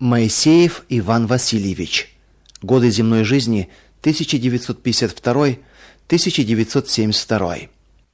Моисеев Иван Васильевич. Годы земной жизни 1952-1972.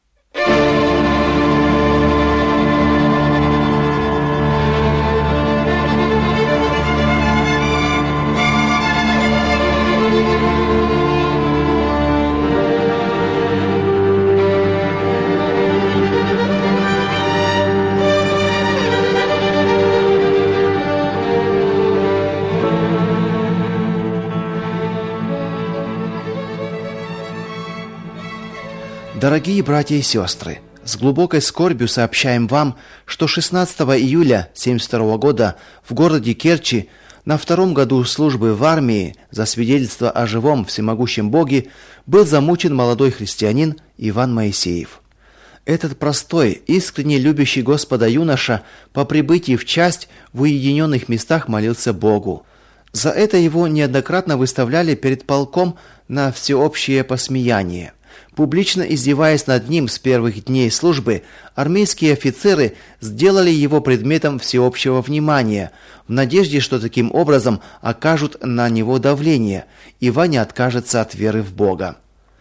Дорогие братья и сестры, с глубокой скорбью сообщаем вам, что 16 июля 1972 года в городе Керчи на втором году службы в армии за свидетельство о живом всемогущем Боге был замучен молодой христианин Иван Моисеев. Этот простой, искренне любящий Господа юноша по прибытии в часть в уединенных местах молился Богу. За это его неоднократно выставляли перед полком на всеобщее посмеяние. Публично издеваясь над ним с первых дней службы, армейские офицеры сделали его предметом всеобщего внимания, в надежде, что таким образом окажут на него давление, и Ваня откажется от веры в Бога.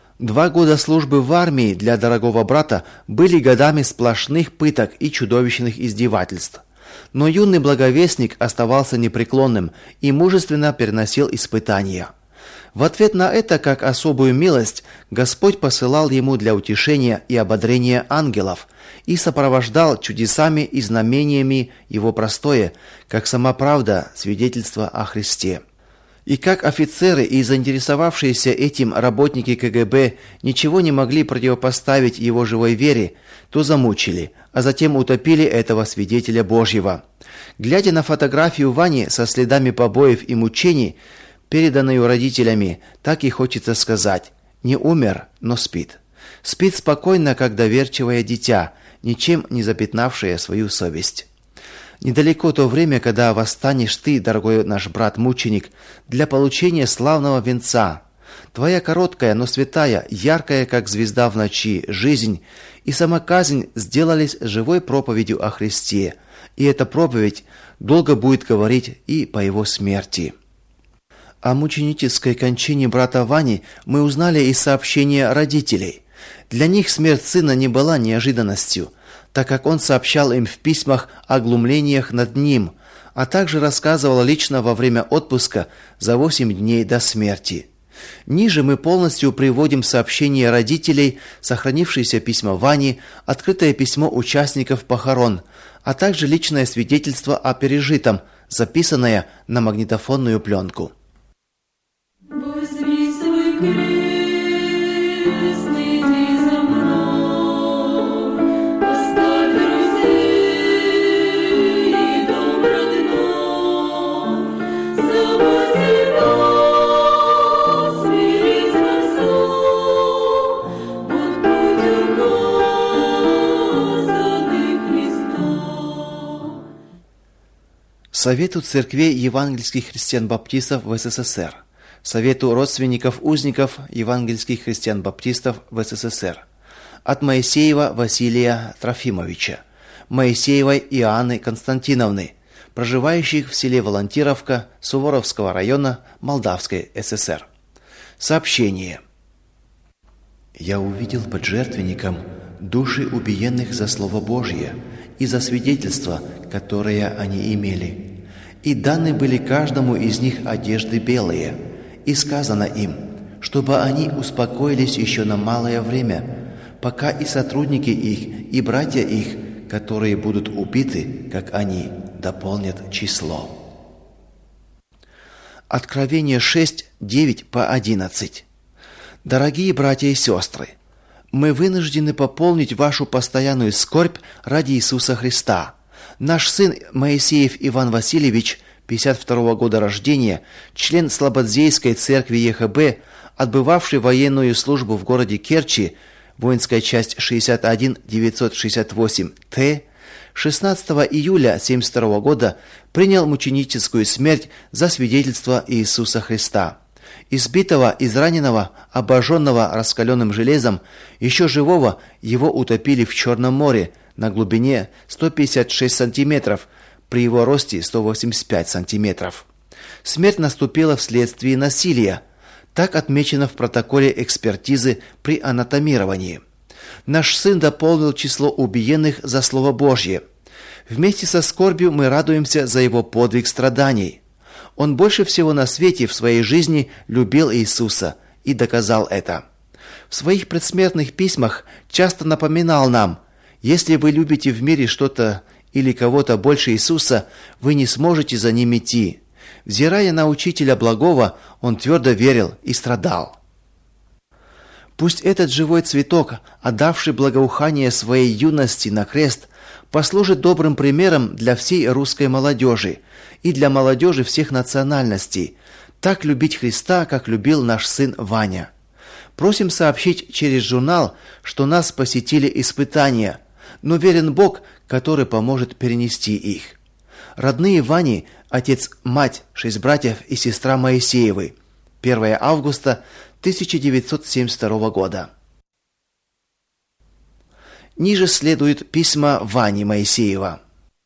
2 года службы в армии для дорогого брата были годами сплошных пыток и чудовищных издевательств. Но юный благовестник оставался непреклонным и мужественно переносил испытания. В ответ на это, как особую милость, Господь посылал ему для утешения и ободрения ангелов и сопровождал чудесами и знамениями его простое, как сама правда, свидетельство о Христе. И как офицеры и заинтересовавшиеся этим работники КГБ ничего не могли противопоставить его живой вере, то замучили, а затем утопили этого свидетеля Божьего. Глядя на фотографию Вани со следами побоев и мучений, переданную родителями, так и хочется сказать: не умер, но спит. Спит спокойно, как доверчивое дитя, ничем не запятнавшее свою совесть. Недалеко то время, когда восстанешь ты, дорогой наш брат-мученик, для получения славного венца. Твоя короткая, но святая, яркая, как звезда в ночи, жизнь и сама казнь сделались живой проповедью о Христе, и эта проповедь долго будет говорить и по его смерти. О мученической кончине брата Вани мы узнали из сообщения родителей. Для них смерть сына не была неожиданностью, так как он сообщал им в письмах о глумлениях над ним, а также рассказывал лично во время отпуска за 8 дней до смерти. Ниже мы полностью приводим сообщения родителей, сохранившиеся письма Вани, открытое письмо участников похорон, а также личное свидетельство о пережитом, записанное на магнитофонную пленку. Совету церквей евангельских христиан-баптистов в СССР, Совету родственников узников евангельских христиан-баптистов в СССР, от Моисеева Василия Трофимовича, Моисеевой Иоанны Константиновны, проживающих в селе Волонтировка Суворовского района Молдавской ССР. Сообщение. Я увидел под жертвенником души убиенных за Слово Божье и за свидетельство, которое они имели. И даны были каждому из них одежды белые, и сказано им, чтобы они успокоились еще на малое время, пока и сотрудники их, и братья их, которые будут убиты, как они, дополнят число. Откровение 6, 9-11. Дорогие братья и сестры, мы вынуждены пополнить вашу постоянную скорбь ради Иисуса Христа. Наш сын Моисеев Иван Васильевич, 52 года рождения, член Слободзейской церкви ЕХБ, отбывавший военную службу в городе Керчи, воинская часть 61-968-Т, 16 июля 1972 года принял мученическую смерть за свидетельство Иисуса Христа. Избитого, израненного, обожженного раскаленным железом, еще живого, его утопили в Черном море на глубине 156 сантиметров при его росте 185 сантиметров. Смерть наступила вследствие насилия. Так отмечено в протоколе экспертизы при анатомировании. Наш сын дополнил число убиенных за Слово Божье. Вместе со скорбью мы радуемся за его подвиг страданий. Он больше всего на свете в своей жизни любил Иисуса и доказал это. В своих предсмертных письмах часто напоминал нам: если вы любите в мире что-то или кого-то больше Иисуса, вы не сможете за ним идти. Взирая на Учителя Благого, он твердо верил и страдал. Пусть этот живой цветок, отдавший благоухание своей юности на крест, послужит добрым примером для всей русской молодежи и для молодежи всех национальностей, так любить Христа, как любил наш сын Ваня. Просим сообщить через журнал, что нас посетили испытания, но верен Бог, который поможет перенести их. Родные Вани, отец, мать, 6 братьев и сестра Моисеевы. 1 августа 1972 года. Ниже следует письма Вани Моисеева.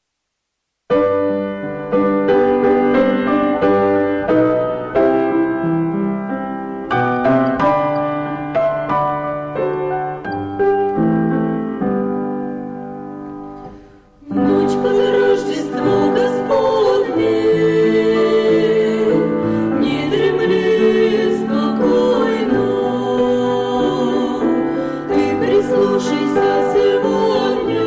Слушайся сегодня.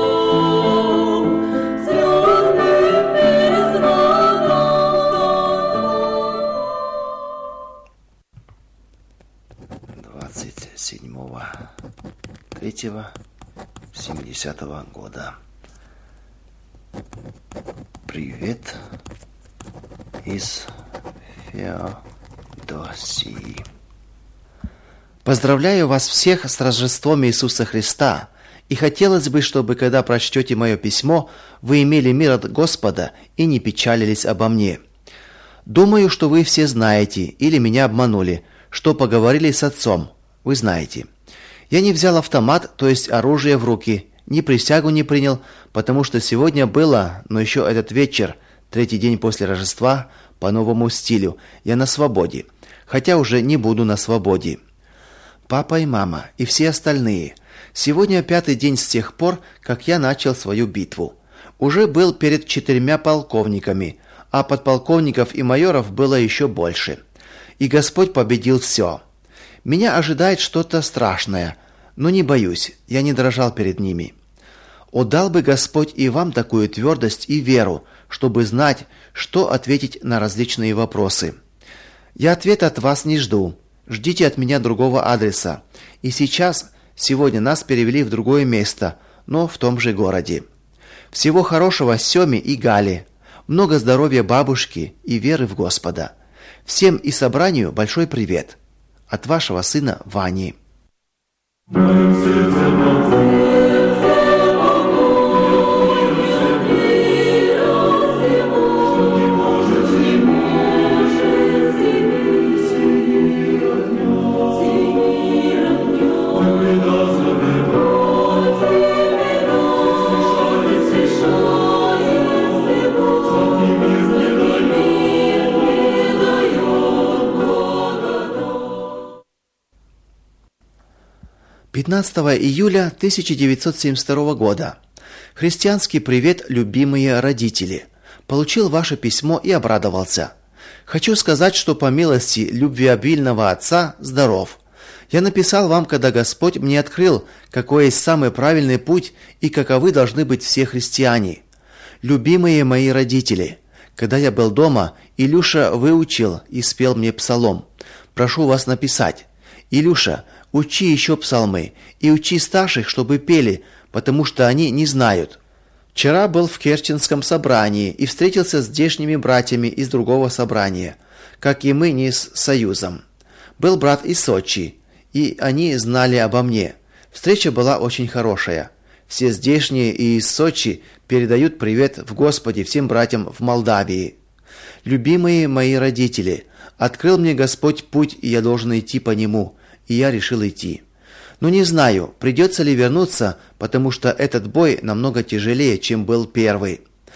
70-го года. Привет из Феодосии. Поздравляю вас всех с Рождеством Иисуса Христа, и хотелось бы, чтобы, когда прочтете мое письмо, вы имели мир от Господа и не печалились обо мне. Думаю, что вы все знаете, или меня обманули, что поговорили с отцом, вы знаете. Я не взял автомат, то есть оружие в руки, ни присягу не принял, потому что сегодня было, но еще этот вечер, 3-й день после Рождества, по новому стилю, я на свободе, хотя уже не буду на свободе. Папа и мама, и все остальные. Сегодня 5-й день с тех пор, как я начал свою битву. Уже был перед 4 полковниками, а подполковников и майоров было еще больше. И Господь победил все. Меня ожидает что-то страшное, но не боюсь, я не дрожал перед ними. О, дал бы Господь и вам такую твердость и веру, чтобы знать, что ответить на различные вопросы. Я ответа от вас не жду. Ждите от меня другого адреса. И сегодня нас перевели в другое место, но в том же городе. Всего хорошего Семе и Гале. Много здоровья бабушке и веры в Господа. Всем и собранию большой привет. От вашего сына Вани. «15 июля 1972 года. Христианский привет, любимые родители. Получил ваше письмо и обрадовался. Хочу сказать, что по милости любвеобильного Отца здоров. Я написал вам, когда Господь мне открыл, какой есть самый правильный путь и каковы должны быть все христиане. Любимые мои родители, когда я был дома, Илюша выучил и спел мне псалом. Прошу вас написать. Илюша, учи еще псалмы и учи старших, чтобы пели, потому что они не знают. Вчера был в Керченском собрании и встретился с здешними братьями из другого собрания, как и мы не с Союзом. Был брат из Сочи, и они знали обо мне. Встреча была очень хорошая. Все здешние и из Сочи передают привет в Господе всем братьям в Молдавии. Любимые мои родители, открыл мне Господь путь, и я должен идти по нему. И я решил идти. Но не знаю, придется ли вернуться, потому что этот бой намного тяжелее, чем был первый.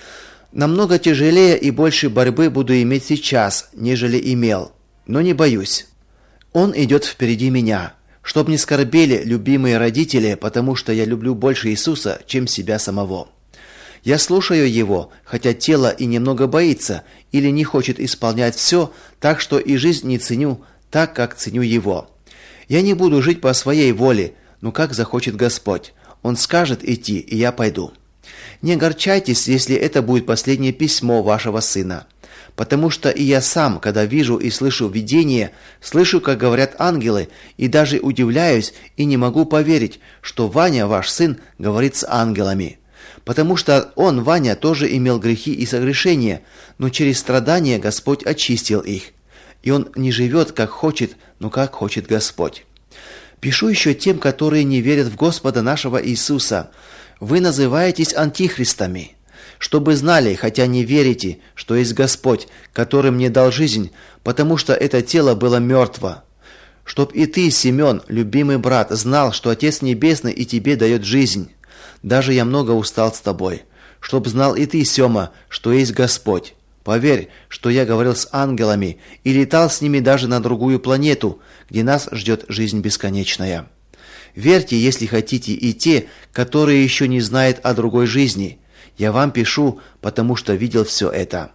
Намного тяжелее и больше борьбы буду иметь сейчас, нежели имел, но не боюсь. Он идет впереди меня, чтоб не скорбели любимые родители, потому что я люблю больше Иисуса, чем себя самого. Я слушаю Его, хотя тело и немного боится или не хочет исполнять все, так что и жизнь не ценю так, как ценю Его. Я не буду жить по своей воле, но как захочет Господь. Он скажет идти, и я пойду. Не огорчайтесь, если это будет последнее письмо вашего сына. Потому что и я сам, когда вижу и слышу видение, слышу, как говорят ангелы, и даже удивляюсь и не могу поверить, что Ваня, ваш сын, говорит с ангелами. Потому что он, Ваня, тоже имел грехи и согрешения, но через страдания Господь очистил их. И он не живет, как хочет, но как хочет Господь. Пишу еще тем, которые не верят в Господа нашего Иисуса. Вы называетесь антихристами, чтобы знали, хотя не верите, что есть Господь, который мне дал жизнь, потому что это тело было мертво. Чтоб и ты, Семен, любимый брат, знал, что Отец Небесный и тебе дает жизнь. Даже я много устал с тобой. Чтоб знал и ты, Сема, что есть Господь. Поверь, что я говорил с ангелами и летал с ними даже на другую планету, где нас ждет жизнь бесконечная. Верьте, если хотите, и те, которые еще не знают о другой жизни. Я вам пишу, потому что видел все это.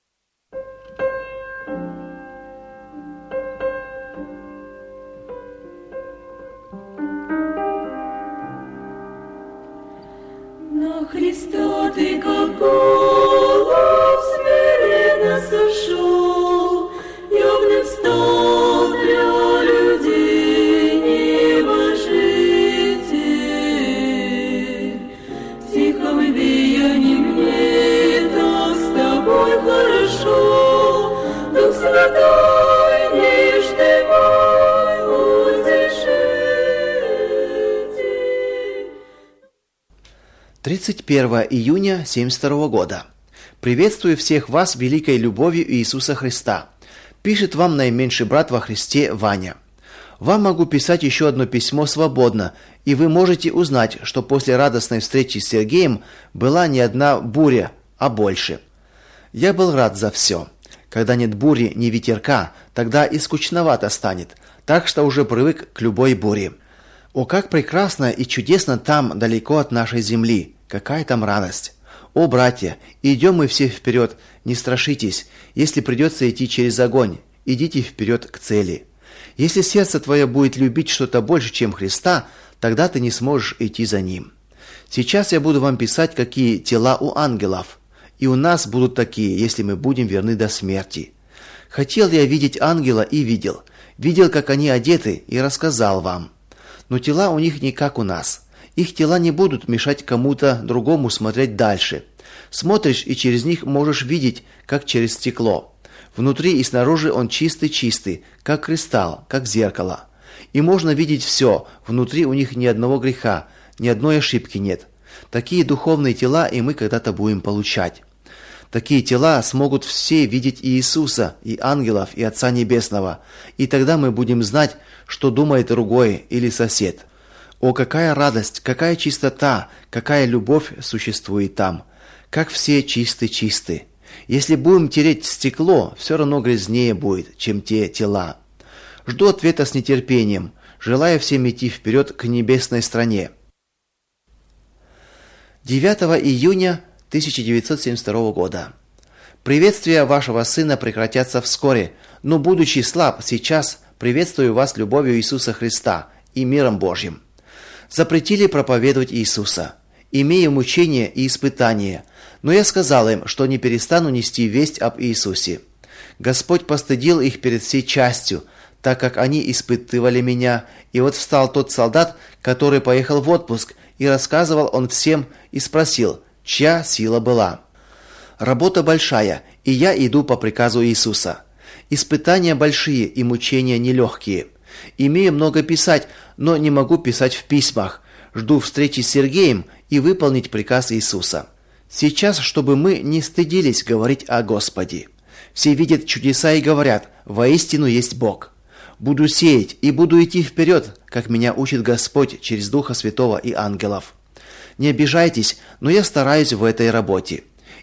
На Христа ты как голубь смиренно сошел, явным стал для людей небожитель. В тихом веянии мне так с тобой хорошо, Дух Святой нежный мой утешитель. 31 июня 1972 года. Приветствую всех вас великой любовью Иисуса Христа. Пишет вам наименьший брат во Христе Ваня. Вам могу писать еще одно письмо свободно, и вы можете узнать, что после радостной встречи с Сергеем была не одна буря, а больше. Я был рад за все. Когда нет бури, ни ветерка, тогда и скучновато станет, так что уже привык к любой буре. О, как прекрасно и чудесно там, далеко от нашей земли! Какая там радость! О, братья, идем мы все вперед, не страшитесь, если придется идти через огонь, идите вперед к цели. Если сердце твое будет любить что-то больше, чем Христа, тогда ты не сможешь идти за Ним. Сейчас я буду вам писать, какие тела у ангелов, и у нас будут такие, если мы будем верны до смерти. Хотел я видеть ангела и видел, как они одеты, и рассказал вам. Но тела у них не как у нас. Их тела не будут мешать кому-то другому смотреть дальше. Смотришь, и через них можешь видеть, как через стекло. Внутри и снаружи он чистый-чистый, как кристалл, как зеркало. И можно видеть все, внутри у них ни одного греха, ни одной ошибки нет. Такие духовные тела и мы когда-то будем получать. Такие тела смогут все видеть и Иисуса, и ангелов, и Отца Небесного. И тогда мы будем знать, что думает другой или сосед. О, какая радость, какая чистота, какая любовь существует там. Как все чисты-чисты. Если будем тереть стекло, все равно грязнее будет, чем те тела. Жду ответа с нетерпением. Желаю всем идти вперед к небесной стране. 9 июня 1972 года. Приветствия вашего сына прекратятся вскоре, но, будучи слаб сейчас, приветствую вас любовью Иисуса Христа и миром Божьим. Запретили проповедовать Иисуса, имея мучения и испытания, но я сказал им, что не перестану нести весть об Иисусе. Господь постыдил их перед всей частью, так как они испытывали меня, и вот встал тот солдат, который поехал в отпуск, и рассказывал он всем, и спросил, чья сила была. Работа большая, и я иду по приказу Иисуса. Испытания большие и мучения нелегкие. Имею много писать, но не могу писать в письмах. Жду встречи с Сергеем и выполнить приказ Иисуса. Сейчас, чтобы мы не стыдились говорить о Господе. Все видят чудеса и говорят, воистину есть Бог. Буду сеять и буду идти вперед, как меня учит Господь через Духа Святого и ангелов. Не обижайтесь, но я стараюсь в этой работе.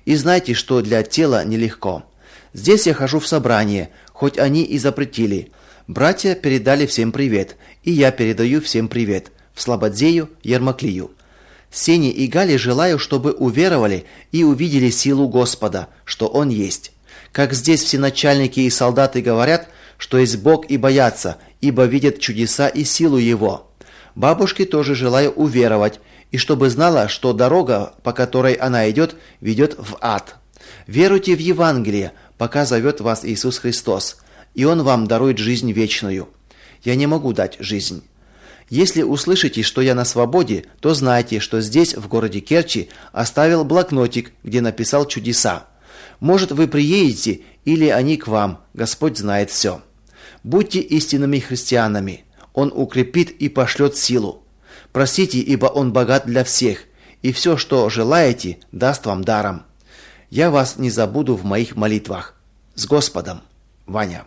И знайте, что для тела нелегко. Здесь я хожу в собрание, хоть они и запретили. Братья передали всем привет, и я передаю всем привет. В Слободзею, Ермаклию. Сене и Гале желаю, чтобы уверовали и увидели силу Господа, что Он есть. Как здесь все начальники и солдаты говорят, что есть Бог и боятся, ибо видят чудеса и силу Его. Бабушке тоже желаю уверовать, и чтобы знала, что дорога, по которой она идет, ведет в ад. Веруйте в Евангелие, пока зовет вас Иисус Христос, и Он вам дарует жизнь вечную. Я не могу дать жизнь. Если услышите, что я на свободе, то знайте, что здесь, в городе Керчи, оставил блокнотик, где написал чудеса. Может, вы приедете, или они к вам, Господь знает все. Будьте истинными христианами. Он укрепит и пошлет силу. Просите, ибо Он богат для всех, и все, что желаете, даст вам даром. Я вас не забуду в моих молитвах. С Господом, Ваня.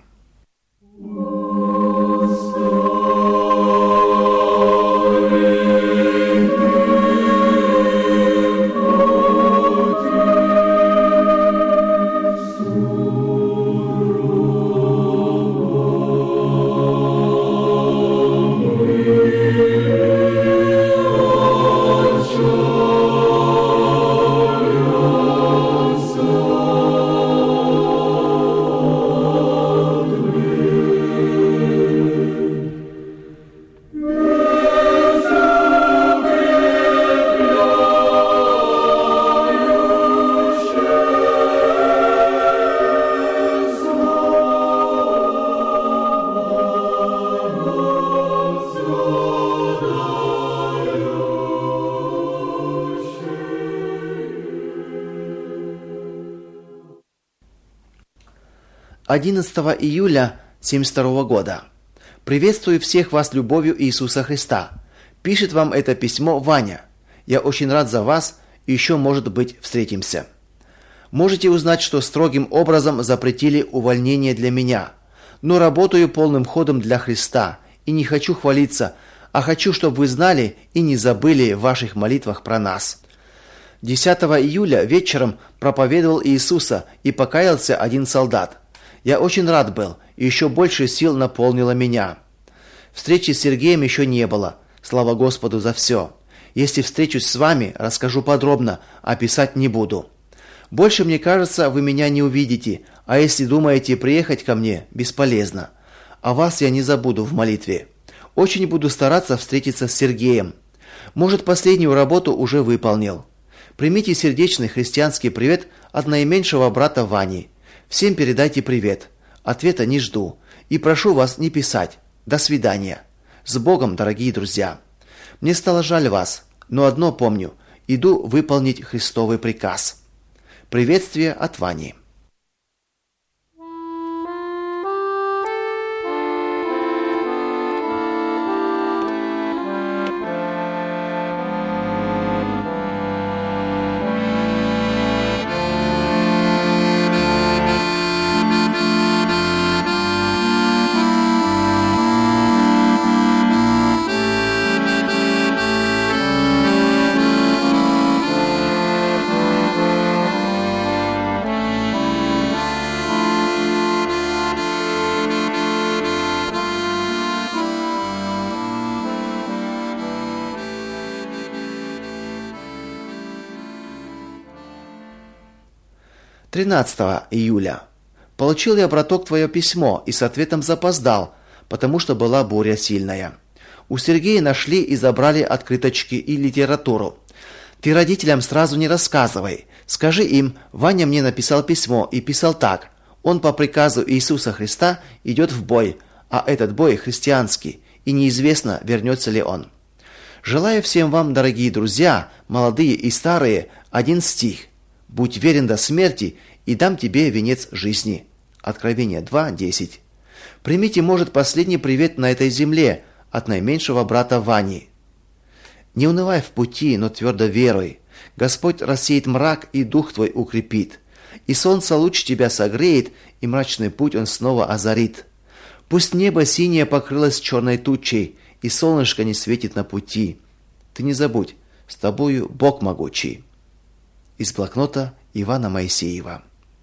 «11 июля 1972 года. Приветствую всех вас любовью Иисуса Христа. Пишет вам это письмо Ваня. Я очень рад за вас, и еще, может быть, встретимся. Можете узнать, что строгим образом запретили увольнение для меня, но работаю полным ходом для Христа, и не хочу хвалиться, а хочу, чтобы вы знали и не забыли в ваших молитвах про нас. 10 июля вечером проповедовал Иисуса, и покаялся один солдат. Я очень рад был, и еще больше сил наполнило меня. Встречи с Сергеем еще не было. Слава Господу за все. Если встречусь с вами, расскажу подробно, а писать не буду. Больше, мне кажется, вы меня не увидите, а если думаете приехать ко мне, бесполезно. А вас я не забуду в молитве. Очень буду стараться встретиться с Сергеем. Может, последнюю работу уже выполнил. Примите сердечный христианский привет от наименьшего брата Вани. Всем передайте привет. Ответа не жду. И прошу вас не писать. До свидания. С Богом, дорогие друзья. Мне стало жаль вас, но одно помню. Иду выполнить Христовый приказ. Приветствие от Вани. – 13 июля. Получил я, браток, твое письмо и с ответом запоздал, потому что была буря сильная. У Сергея нашли и забрали открыточки и литературу. Ты родителям сразу не рассказывай. Скажи им, Ваня мне написал письмо и писал так. Он по приказу Иисуса Христа идет в бой, а этот бой христианский, и неизвестно, вернется ли он. Желаю всем вам, дорогие друзья, молодые и старые, один стих. «Будь верен до смерти, и дам тебе венец жизни». Откровение 2:10. Примите, может, последний привет на этой земле от наименьшего брата Вани. Не унывай в пути, но твердо веруй. Господь рассеет мрак, и дух твой укрепит. И солнце луч тебя согреет, и мрачный путь он снова озарит. Пусть небо синее покрылось черной тучей, и солнышко не светит на пути. Ты не забудь, с тобою Бог могучий. Из блокнота Ивана Моисеева.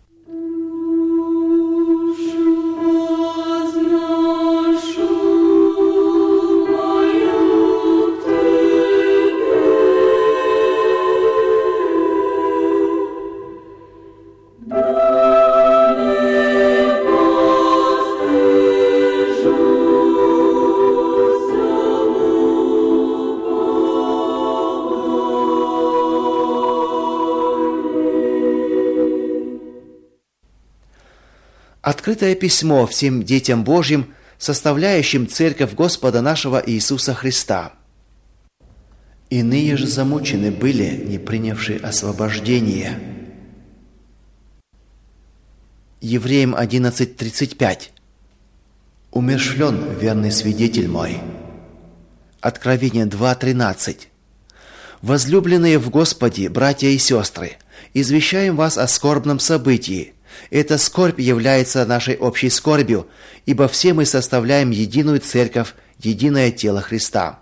Открытое письмо всем детям Божьим, составляющим Церковь Господа нашего Иисуса Христа. Иные же замучены были, не принявшие освобождения. Евреям 11:35. Умерщвлен верный свидетель мой. Откровение 2:13. Возлюбленные в Господе, братья и сестры, извещаем вас о скорбном событии. Эта скорбь является нашей общей скорбью, ибо все мы составляем единую церковь, единое тело Христа.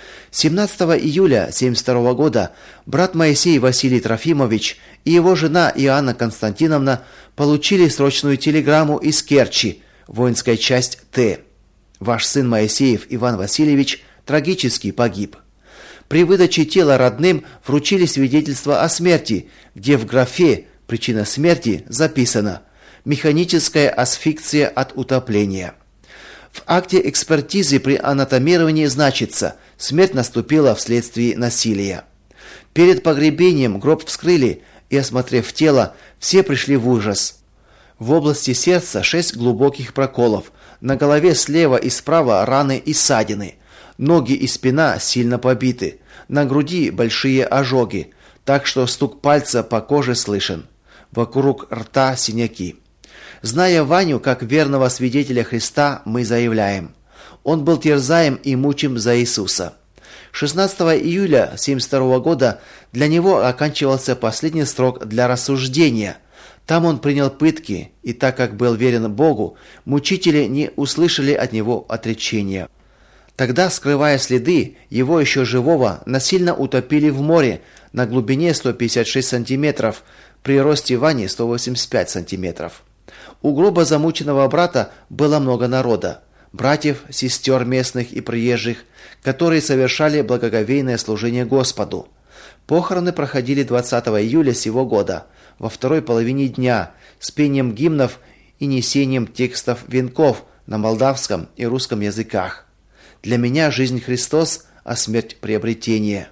17 июля 1972 года брат Моисей Василий Трофимович и его жена Иоанна Константиновна получили срочную телеграмму из Керчи, воинская часть Т. Ваш сын Моисеев Иван Васильевич трагически погиб. При выдаче тела родным вручили свидетельство о смерти, где в графе «Причина смерти» записано «Механическая асфиксия от утопления». В акте экспертизы при анатомировании значится «Смерть наступила вследствие насилия». Перед погребением гроб вскрыли и, осмотрев тело, все пришли в ужас. В области сердца 6 глубоких проколов, на голове слева и справа раны и ссадины, ноги и спина сильно побиты, на груди большие ожоги, так что стук пальца по коже слышен. Вокруг рта синяки. Зная Ваню как верного свидетеля Христа, мы заявляем: он был терзаем и мучим за Иисуса. 16 июля 1972 года для него оканчивался последний срок для рассуждения. Там он принял пытки, и так как был верен Богу, мучители не услышали от него отречения. Тогда, скрывая следы, его еще живого насильно утопили в море на глубине 156 сантиметров, при росте Вани 185 сантиметров. У гроба замученного брата было много народа, братьев, сестер местных и приезжих, которые совершали благоговейное служение Господу. Похороны проходили 20 июля сего года, во второй половине дня, с пением гимнов и несением текстов венков на молдавском и русском языках. Для меня жизнь Христос, а смерть приобретение.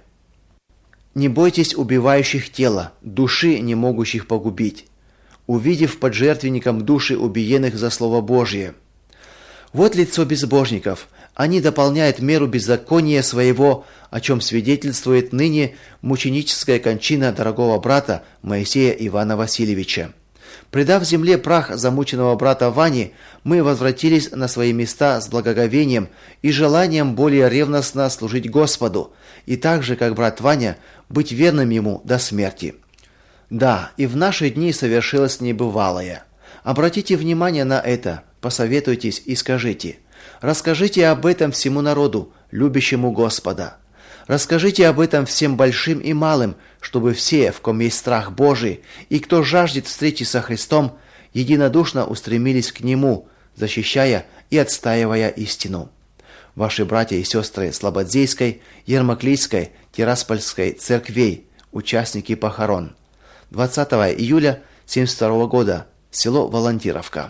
Не бойтесь убивающих тела, души, не могущих погубить, увидев под жертвенником души убиенных за Слово Божие. Вот лицо безбожников. Они дополняют меру беззакония своего, о чем свидетельствует ныне мученическая кончина дорогого брата Моисея Ивана Васильевича. Предав земле прах замученного брата Вани, мы возвратились на свои места с благоговением и желанием более ревностно служить Господу, и так же, как брат Ваня, быть верным ему до смерти. Да, и в наши дни совершилось небывалое. Обратите внимание на это, посоветуйтесь и скажите. Расскажите об этом всему народу, любящему Господа. Расскажите об этом всем большим и малым, чтобы все, в ком есть страх Божий, и кто жаждет встречи со Христом, единодушно устремились к Нему, защищая и отстаивая истину. Ваши братья и сестры Слободзейской, Ермаклийской, Тираспольской церквей, участники похорон. 20 июля 1972 года, село Волонтировка.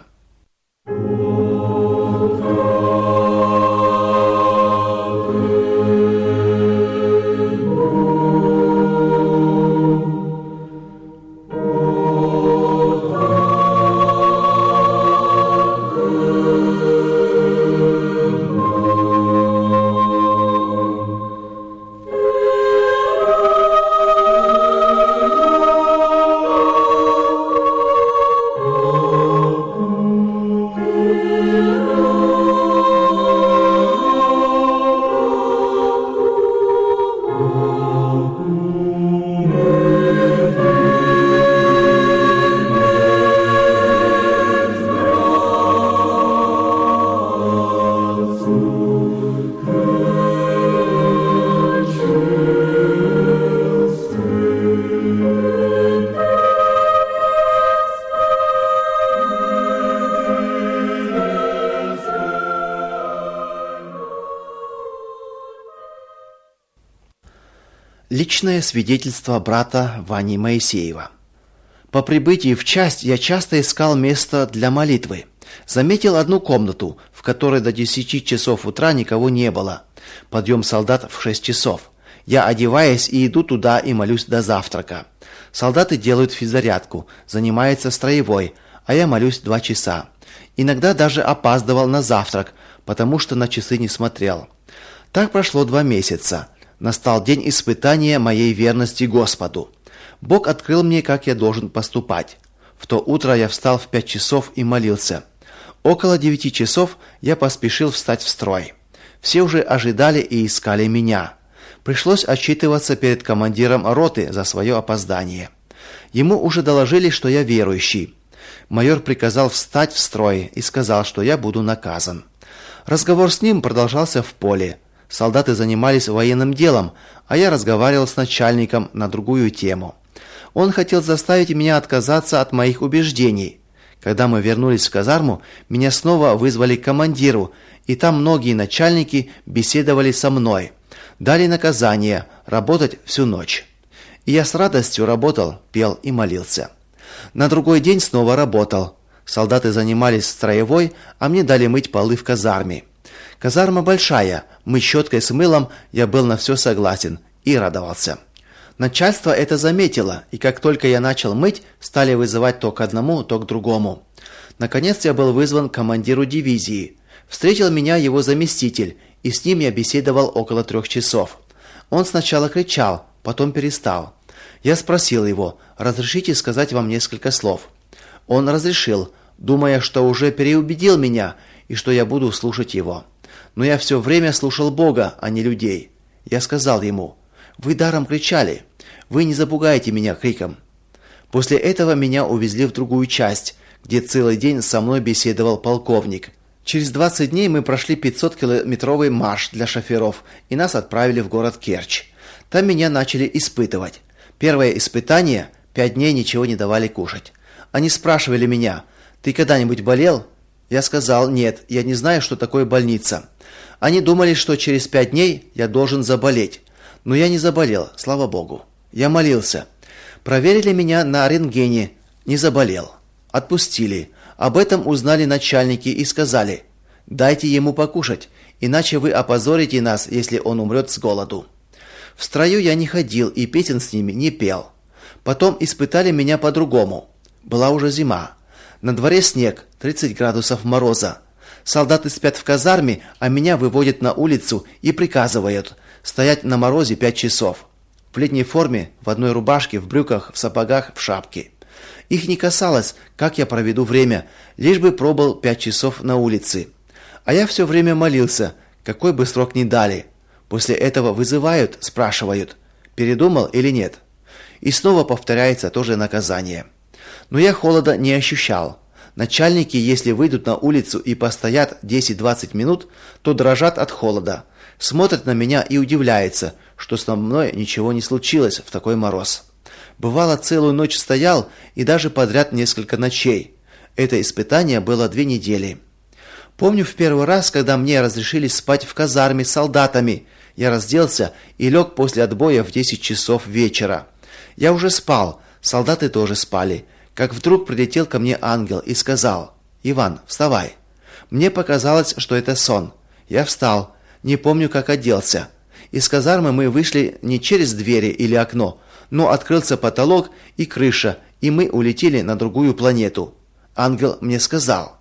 Личное свидетельство брата Вани Моисеева. По прибытии в часть я часто искал место для молитвы. Заметил одну комнату, в которой до 10 часов утра никого не было. Подъем солдат в 6 часов. Я одеваюсь и иду туда и молюсь до завтрака. Солдаты делают физзарядку, занимается строевой, а я молюсь 2 часа. Иногда даже опаздывал на завтрак, потому что на часы не смотрел. Так прошло 2 месяца. Настал день испытания моей верности Господу. Бог открыл мне, как я должен поступать. В то утро я встал в 5 часов и молился. Около 9 часов я поспешил встать в строй. Все уже ожидали и искали меня. Пришлось отчитываться перед командиром роты за свое опоздание. Ему уже доложили, что я верующий. Майор приказал встать в строй и сказал, что я буду наказан. Разговор с ним продолжался в поле. Солдаты занимались военным делом, а я разговаривал с начальником на другую тему. Он хотел заставить меня отказаться от моих убеждений. Когда мы вернулись в казарму, меня снова вызвали к командиру, и там многие начальники беседовали со мной. Дали наказание работать всю ночь. И я с радостью работал, пел и молился. На другой день снова работал. Солдаты занимались строевой, а мне дали мыть полы в казарме. Казарма большая, мыть щеткой с мылом я был на все согласен и радовался. Начальство это заметило, и как только я начал мыть, стали вызывать то к одному, то к другому. Наконец я был вызван к командиру дивизии. Встретил меня его заместитель, и с ним я беседовал около 3 часов. Он сначала кричал, потом перестал. Я спросил его: «Разрешите сказать вам несколько слов?» Он разрешил, думая, что уже переубедил меня и что я буду слушать его. Но я все время слушал Бога, а не людей. Я сказал ему: «Вы даром кричали. Вы не запугаете меня криком». После этого меня увезли в другую часть, где целый день со мной беседовал полковник. Через 20 дней мы прошли 500-километровый марш для шоферов, и нас отправили в город Керчь. Там меня начали испытывать. Первое испытание – 5 дней ничего не давали кушать. Они спрашивали меня: «Ты когда-нибудь болел?» Я сказал: «Нет, я не знаю, что такое больница». Они думали, что через 5 дней я должен заболеть. Но я не заболел, слава Богу. Я молился. Проверили меня на рентгене. Не заболел. Отпустили. Об этом узнали начальники и сказали: «Дайте ему покушать, иначе вы опозорите нас, если он умрет с голоду». В строю я не ходил и песен с ними не пел. Потом испытали меня по-другому. Была уже зима. На дворе снег, 30 градусов мороза. Солдаты спят в казарме, а меня выводят на улицу и приказывают стоять на морозе 5 часов. В летней форме, в одной рубашке, в брюках, в сапогах, в шапке. Их не касалось, как я проведу время, лишь бы пробыл 5 часов на улице. А я все время молился, какой бы срок ни дали. После этого вызывают, спрашивают: «Передумал или нет?» И снова повторяется то же наказание. Но я холода не ощущал. Начальники, если выйдут на улицу и постоят 10-20 минут, то дрожат от холода. Смотрят на меня и удивляются, что со мной ничего не случилось в такой мороз. Бывало, целую ночь стоял и даже подряд несколько ночей. Это испытание было 2 недели. Помню в первый раз, когда мне разрешили спать в казарме с солдатами. Я разделся и лег после отбоя в 10 часов вечера. Я уже спал, солдаты тоже спали. Как вдруг прилетел ко мне ангел и сказал: «Иван, вставай». Мне показалось, что это сон. Я встал, не помню, как оделся. Из казармы мы вышли не через двери или окно, но открылся потолок и крыша, и мы улетели на другую планету. Ангел мне сказал: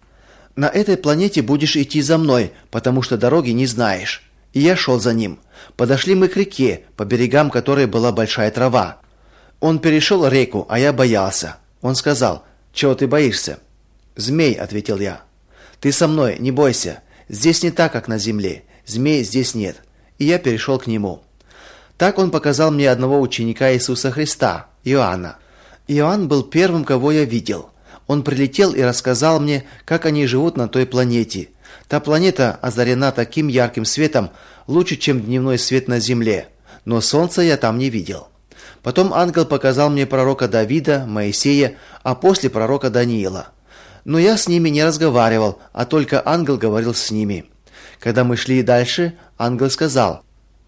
«На этой планете будешь идти за мной, потому что дороги не знаешь». И я шел за ним. Подошли мы к реке, по берегам которой была большая трава. Он перешел реку, а я боялся. Он сказал: «Чего ты боишься?» «Змей», — ответил я. «Ты со мной, не бойся. Здесь не так, как на земле. Змей здесь нет». И я перешел к нему. Так он показал мне одного ученика Иисуса Христа, Иоанна. Иоанн был первым, кого я видел. Он прилетел и рассказал мне, как они живут на той планете. Та планета озарена таким ярким светом, лучше, чем дневной свет на земле. Но солнца я там не видел. Потом ангел показал мне пророка Давида, Моисея, а после пророка Даниила. Но я с ними не разговаривал, а только ангел говорил с ними. Когда мы шли дальше, ангел сказал: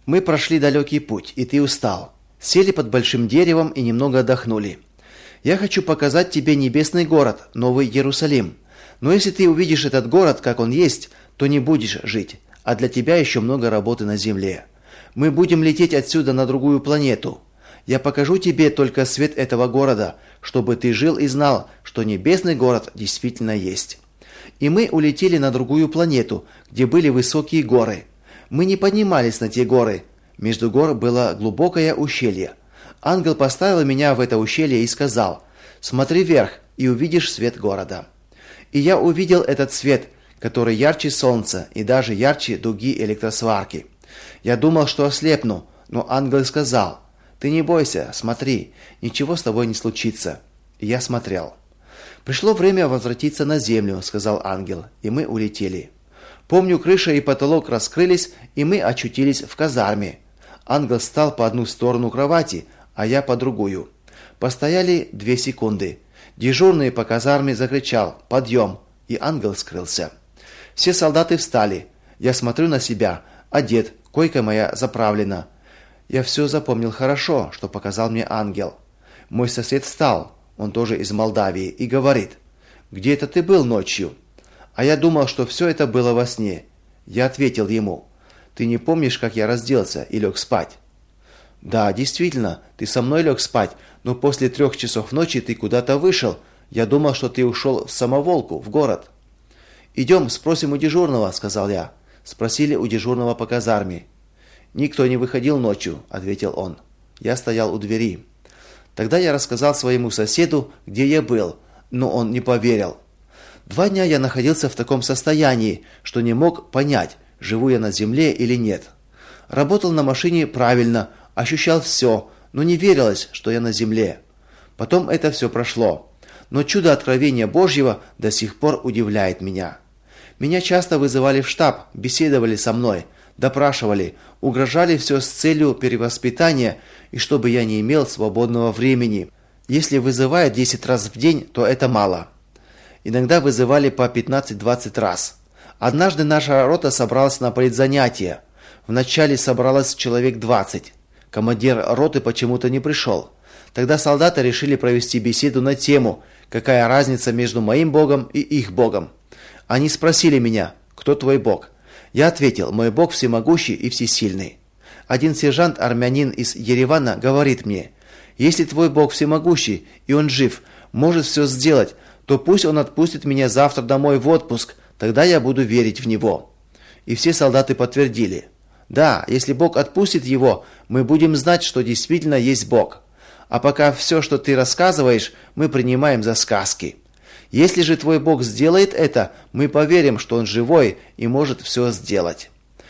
Мы прошли далекий путь, и ты устал. Сели под большим деревом и немного отдохнули. Я хочу показать тебе небесный город, Новый Иерусалим. Но если ты увидишь этот город, как он есть, то не будешь жить, а для тебя еще много работы на земле. Мы будем лететь отсюда на другую планету. Я покажу тебе только свет этого города, чтобы ты жил и знал, что небесный город действительно есть. И мы улетели на другую планету, где были высокие горы. Мы не поднимались на те горы. Между гор было глубокое ущелье. Ангел поставил меня в это ущелье и сказал: «Смотри вверх, и увидишь свет города». И я увидел этот свет, который ярче солнца и даже ярче дуги электросварки. Я думал, что ослепну, но ангел сказал: «Ты не бойся, смотри, ничего с тобой не случится». И я смотрел. «Пришло время возвратиться на землю», — сказал ангел, и мы улетели. Помню, крыша и потолок раскрылись, и мы очутились в казарме. Ангел встал по одну сторону кровати, а я по другую. Постояли 2 секунды. Дежурный по казарме закричал: «Подъем!» и ангел скрылся. Все солдаты встали. Я смотрю на себя, одет, койка моя заправлена. Я все запомнил хорошо, что показал мне ангел. Мой сосед встал, он тоже из Молдавии, и говорит: «Где это ты был ночью?» А я думал, что все это было во сне. Я ответил ему: «Ты не помнишь, как я разделся и лег спать?» «Да, действительно, ты со мной лег спать, но после 3 часов ночи ты куда-то вышел. Я думал, что ты ушел в самоволку, в город». «Идем, спросим у дежурного», — сказал я. Спросили у дежурного по казарме. «Никто не выходил ночью», — ответил он. Я стоял у двери. Тогда я рассказал своему соседу, где я был, но он не поверил. 2 дня я находился в таком состоянии, что не мог понять, живу я на земле или нет. Работал на машине правильно, ощущал все, но не верилось, что я на земле. Потом это все прошло. Но чудо откровения Божьего до сих пор удивляет меня. Меня часто вызывали в штаб, беседовали со мной, допрашивали, угрожали все с целью перевоспитания и чтобы я не имел свободного времени. Если вызывают 10 раз в день, то это мало. Иногда вызывали по 15-20 раз. Однажды наша рота собралась на политзанятие. Вначале собралось человек 20. Командир роты почему-то не пришел. Тогда солдаты решили провести беседу на тему, какая разница между моим Богом и их Богом. Они спросили меня: «Кто твой Бог?» Я ответил: «Мой Бог всемогущий и всесильный». Один сержант-армянин из Еревана говорит мне: «Если твой Бог всемогущий, и он жив, может все сделать, то пусть он отпустит меня завтра домой в отпуск, тогда я буду верить в него». И все солдаты подтвердили: «Да, если Бог отпустит его, мы будем знать, что действительно есть Бог. А пока все, что ты рассказываешь, мы принимаем за сказки. Если же твой Бог сделает это, мы поверим, что он живой и может все сделать».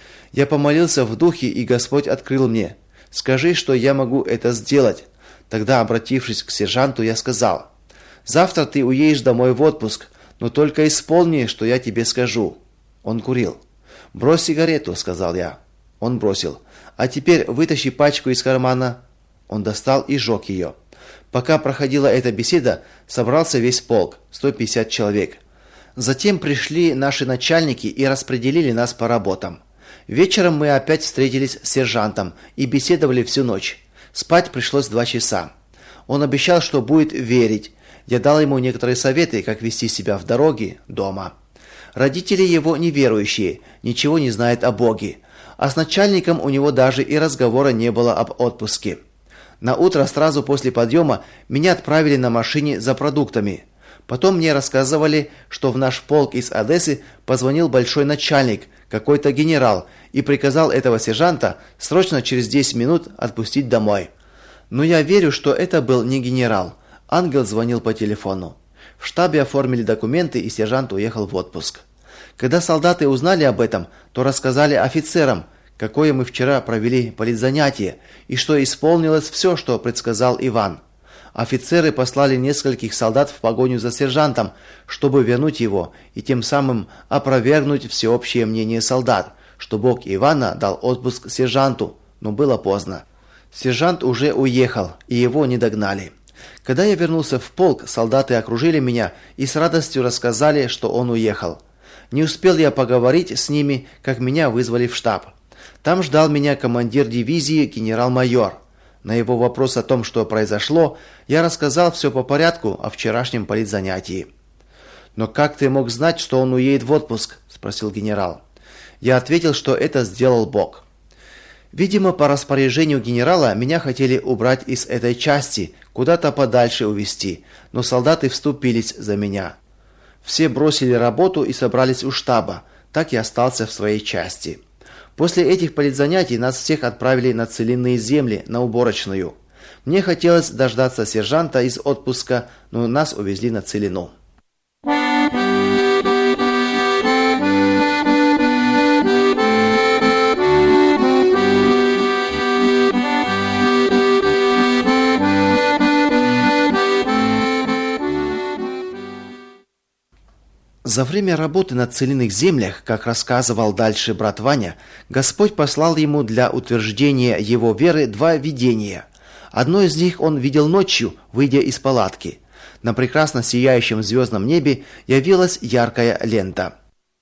Я помолился в духе, и Господь открыл мне: «Скажи, что я могу это сделать». Тогда, обратившись к сержанту, я сказал: «Завтра ты уедешь домой в отпуск, но только исполни, что я тебе скажу». Он курил. «Брось сигарету», — сказал я. Он бросил. «А теперь вытащи пачку из кармана». Он достал и сжег ее. Пока проходила эта беседа, собрался весь полк, 150 человек. Затем пришли наши начальники и распределили нас по работам. Вечером мы опять встретились с сержантом и беседовали всю ночь. Спать пришлось 2 часа. Он обещал, что будет верить. Я дал ему некоторые советы, как вести себя в дороге, дома. Родители его неверующие, ничего не знают о Боге. А с начальником у него даже и разговора не было об отпуске. На утро сразу после подъема меня отправили на машине за продуктами. Потом мне рассказывали, что в наш полк из Одессы позвонил большой начальник, какой-то генерал, и приказал этого сержанта срочно через 10 минут отпустить домой. Но я верю, что это был не генерал. Ангел звонил по телефону. В штабе оформили документы, и сержант уехал в отпуск. Когда солдаты узнали об этом, то рассказали офицерам, какое мы вчера провели политзанятие, и что исполнилось все, что предсказал Иван. Офицеры послали нескольких солдат в погоню за сержантом, чтобы вернуть его и тем самым опровергнуть всеобщее мнение солдат, что Бог Ивана дал отпуск сержанту, но было поздно. Сержант уже уехал, и его не догнали. Когда я вернулся в полк, солдаты окружили меня и с радостью рассказали, что он уехал. Не успел я поговорить с ними, как меня вызвали в штаб. Там ждал меня командир дивизии генерал-майор. На его вопрос о том, что произошло, я рассказал все по порядку о вчерашнем политзанятии. «Но как ты мог знать, что он уедет в отпуск?» – спросил генерал. Я ответил, что это сделал Бог. Видимо, по распоряжению генерала меня хотели убрать из этой части, куда-то подальше увезти, но солдаты вступились за меня. Все бросили работу и собрались у штаба, так и остался в своей части. После этих политзанятий нас всех отправили на целинные земли, на уборочную. Мне хотелось дождаться сержанта из отпуска, но нас увезли на целину. За время работы на целинных землях, как рассказывал дальше брат Ваня, Господь послал ему для утверждения его веры 2 видения. Одно из них он видел ночью, выйдя из палатки. На прекрасно сияющем звездном небе явилась яркая лента.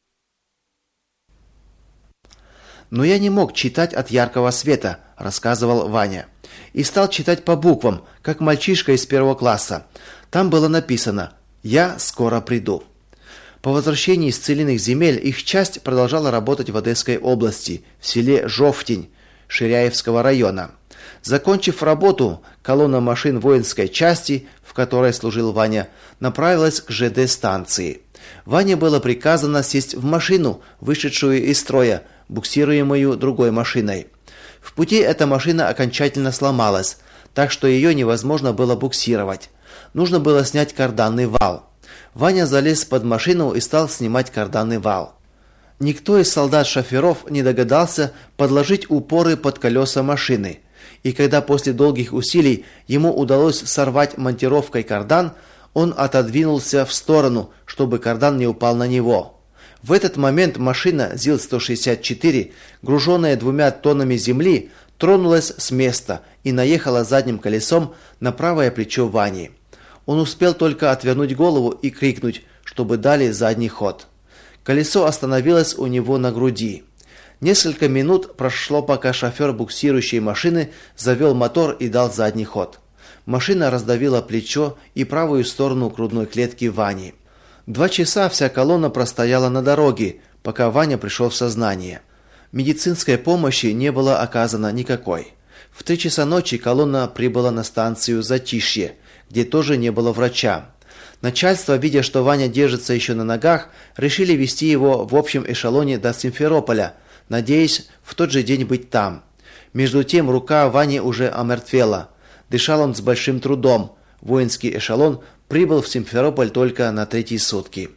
«Но я не мог читать от яркого света», – рассказывал Ваня. «И стал читать по буквам, как мальчишка из 1 класса. Там было написано «Я скоро приду». По возвращении из целинных земель их часть продолжала работать в Одесской области, в селе Жовтень Ширяевского района. Закончив работу, колонна машин воинской части, в которой служил Ваня, направилась к ЖД-станции. Ване было приказано сесть в машину, вышедшую из строя, буксируемую другой машиной. В пути эта машина окончательно сломалась, так что ее невозможно было буксировать. Нужно было снять карданный вал. Ваня залез под машину и стал снимать карданный вал. Никто из солдат-шоферов не догадался подложить упоры под колеса машины. И когда после долгих усилий ему удалось сорвать монтировкой кардан, он отодвинулся в сторону, чтобы кардан не упал на него. В этот момент машина ЗИЛ-164, груженная 2 тоннами земли, тронулась с места и наехала задним колесом на правое плечо Вани. Он успел только отвернуть голову и крикнуть, чтобы дали задний ход. Колесо остановилось у него на груди. Несколько минут прошло, пока шофер буксирующей машины завел мотор и дал задний ход. Машина раздавила плечо и правую сторону грудной клетки Вани. 2 часа вся колонна простояла на дороге, пока Ваня пришел в сознание. Медицинской помощи не было оказано никакой. В 3 часа ночи колонна прибыла на станцию Затишье, где тоже не было врача. Начальство, видя, что Ваня держится еще на ногах, решили везти его в общем эшелоне до Симферополя, надеясь в тот же день быть там. Между тем рука Вани уже омертвела. Дышал он с большим трудом. Воинский эшелон прибыл в Симферополь только на 3-й сутки.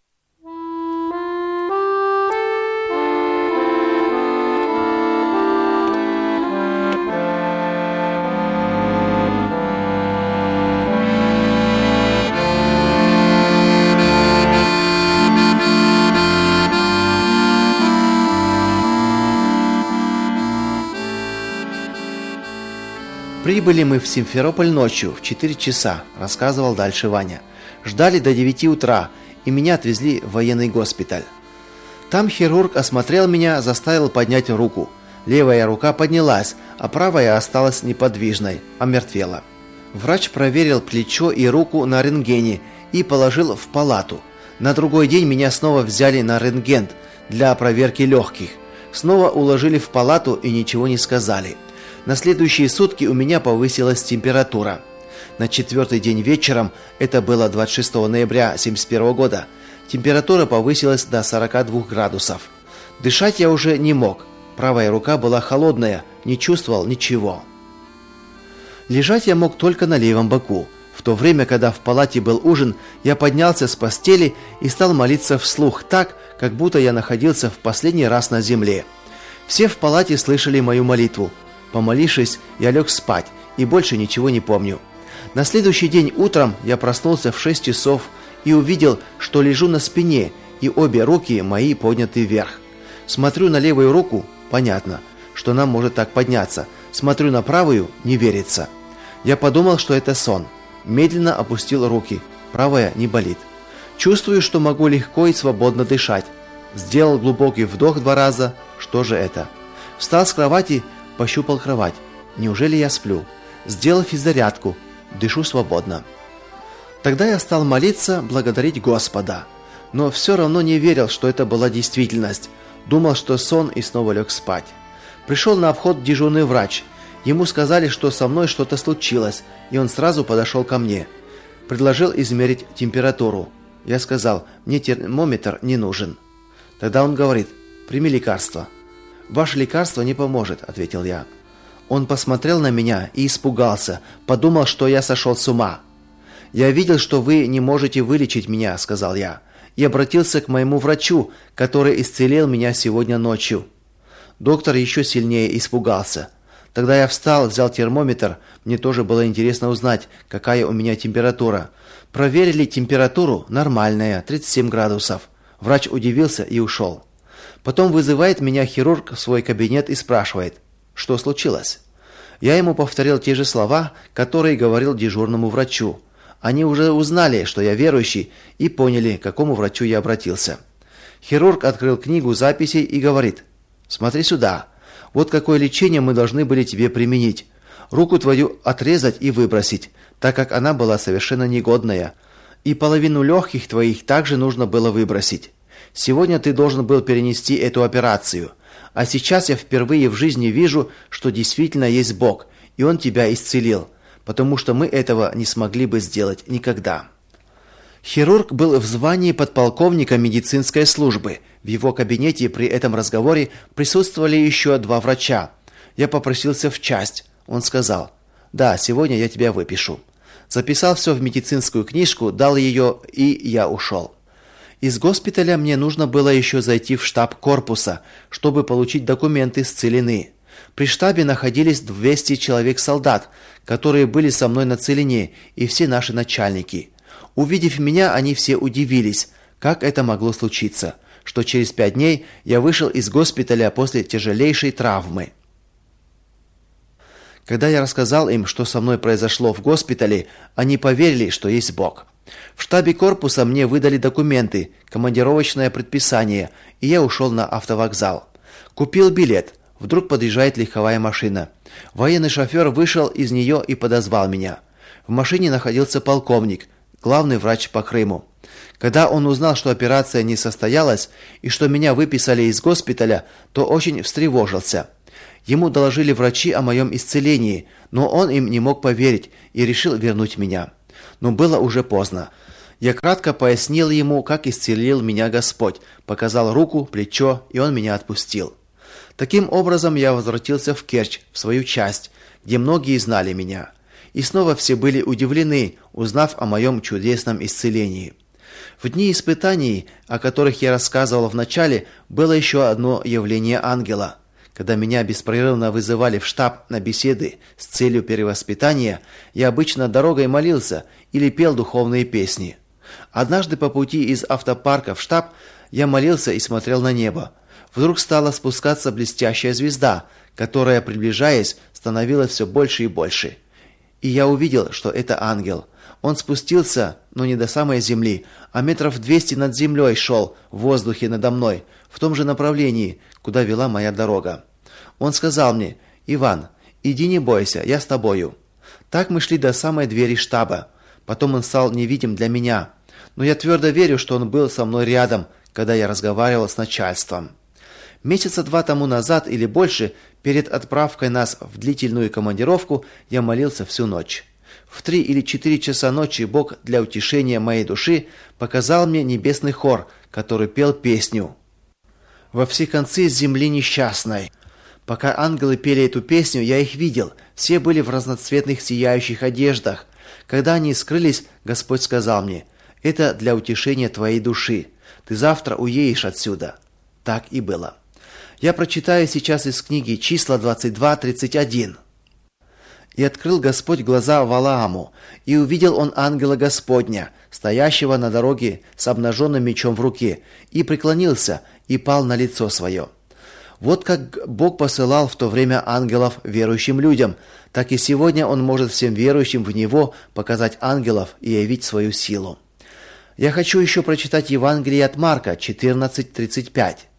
Прибыли мы в Симферополь ночью в 4 часа, рассказывал дальше Ваня. Ждали до 9 утра, и меня отвезли в военный госпиталь. Там хирург осмотрел меня, заставил поднять руку. Левая рука поднялась, а правая осталась неподвижной, омертвела. Врач проверил плечо и руку на рентгене и положил в палату. На другой день меня снова взяли на рентген для проверки легких. Снова уложили в палату и ничего не сказали. На следующие сутки у меня повысилась температура. На 4-й день вечером, это было 26 ноября 1971 года, температура повысилась до 42 градусов. Дышать я уже не мог. Правая рука была холодная, не чувствовал ничего. Лежать я мог только на левом боку. В то время, когда в палате был ужин, я поднялся с постели и стал молиться вслух так, как будто я находился в последний раз на земле. Все в палате слышали мою молитву. Помолившись, я лег спать и больше ничего не помню. На следующий день утром я проснулся в 6 часов и увидел, что лежу на спине, и обе руки мои подняты вверх. Смотрю на левую руку, понятно, что она может так подняться. Смотрю на правую, не верится. Я подумал, что это сон. Медленно опустил руки. Правая не болит. Чувствую, что могу легко и свободно дышать. Сделал глубокий вдох 2 раза. Что же это? В Встал с кровати, пощупал кровать. Неужели я сплю? Сделал физзарядку. Дышу свободно. Тогда я стал молиться, благодарить Господа. Но все равно не верил, что это была действительность. Думал, что сон, и снова лег спать. Пришел на обход дежурный врач. Ему сказали, что со мной что-то случилось, и он сразу подошел ко мне. Предложил измерить температуру. Я сказал: мне термометр не нужен. Тогда он говорит: прими лекарство. Ваше лекарство не поможет, ответил я. Он посмотрел на меня и испугался, подумал, что я сошел с ума. Я видел, что вы не можете вылечить меня, сказал я, и обратился к моему врачу, который исцелил меня сегодня ночью. Доктор еще сильнее испугался. Тогда я встал, взял термометр. Мне тоже было интересно узнать, какая у меня температура. Проверили температуру, нормальная, 37 градусов. Врач удивился и ушел. Потом вызывает меня хирург в свой кабинет и спрашивает: что случилось? Я ему повторил те же слова, которые говорил дежурному врачу. Они уже узнали, что я верующий, и поняли, к какому врачу я обратился. Хирург открыл книгу записей и говорит: смотри сюда. Вот какое лечение мы должны были тебе применить. Руку твою отрезать и выбросить, так как она была совершенно негодная. И половину легких твоих также нужно было выбросить. Сегодня ты должен был перенести эту операцию. А сейчас я впервые в жизни вижу, что действительно есть Бог, и Он тебя исцелил, потому что мы этого не смогли бы сделать никогда. Хирург был в звании подполковника медицинской службы. В его кабинете при этом разговоре присутствовали еще 2 врача. Я попросился в часть. Он сказал: да, сегодня я тебя выпишу. Записал все в медицинскую книжку, дал ее, и я ушел. Из госпиталя мне нужно было еще зайти в штаб корпуса, чтобы получить документы с целины. При штабе находились 200 человек-солдат, которые были со мной на целине, и все наши начальники. Увидев меня, они все удивились, как это могло случиться, что через 5 дней я вышел из госпиталя после тяжелейшей травмы. Когда я рассказал им, что со мной произошло в госпитале, они поверили, что есть Бог. В штабе корпуса мне выдали документы, командировочное предписание, и я ушел на автовокзал. Купил билет. Вдруг подъезжает легковая машина. Военный шофер вышел из нее и подозвал меня. В машине находился полковник, главный врач по Крыму. Когда он узнал, что операция не состоялась и что меня выписали из госпиталя, то очень встревожился. Ему доложили врачи о моем исцелении, но он им не мог поверить и решил вернуть меня. Но было уже поздно. Я кратко пояснил ему, как исцелил меня Господь, показал руку, плечо, и он меня отпустил. Таким образом я возвратился в Керчь, в свою часть, где многие знали меня. И снова все были удивлены, узнав о моем чудесном исцелении. В дни испытаний, о которых я рассказывал в начале, было еще одно явление ангела. Когда меня беспрерывно вызывали в штаб на беседы с целью перевоспитания, я обычно дорогой молился или пел духовные песни. Однажды по пути из автопарка в штаб я молился и смотрел на небо. Вдруг стала спускаться блестящая звезда, которая, приближаясь, становилась все больше и больше. И я увидел, что это ангел. Он спустился, но не до самой земли, а метров 200 над землей шел в воздухе надо мной, в том же направлении, куда вела моя дорога. Он сказал мне: «Иван, иди, не бойся, я с тобою». Так мы шли до самой двери штаба. Потом он стал невидим для меня, но я твердо верю, что он был со мной рядом, когда я разговаривал с начальством. Месяца 2 тому назад или больше, перед отправкой нас в длительную командировку, я молился всю ночь. В 3 или 4 часа ночи Бог для утешения моей души показал мне небесный хор, который пел песню «Во все концы земли несчастной». Пока ангелы пели эту песню, я их видел. Все были в разноцветных сияющих одеждах. Когда они скрылись, Господь сказал мне: «Это для утешения твоей души. Ты завтра уедешь отсюда». Так и было. Я прочитаю сейчас из книги Числа 22:31. «И открыл Господь глаза Валааму, и увидел он ангела Господня, стоящего на дороге с обнаженным мечом в руке, и преклонился, и пал на лицо свое». Вот как Бог посылал в то время ангелов верующим людям, так и сегодня Он может всем верующим в Него показать ангелов и явить свою силу. Я хочу еще прочитать Евангелие от Марка 14:35.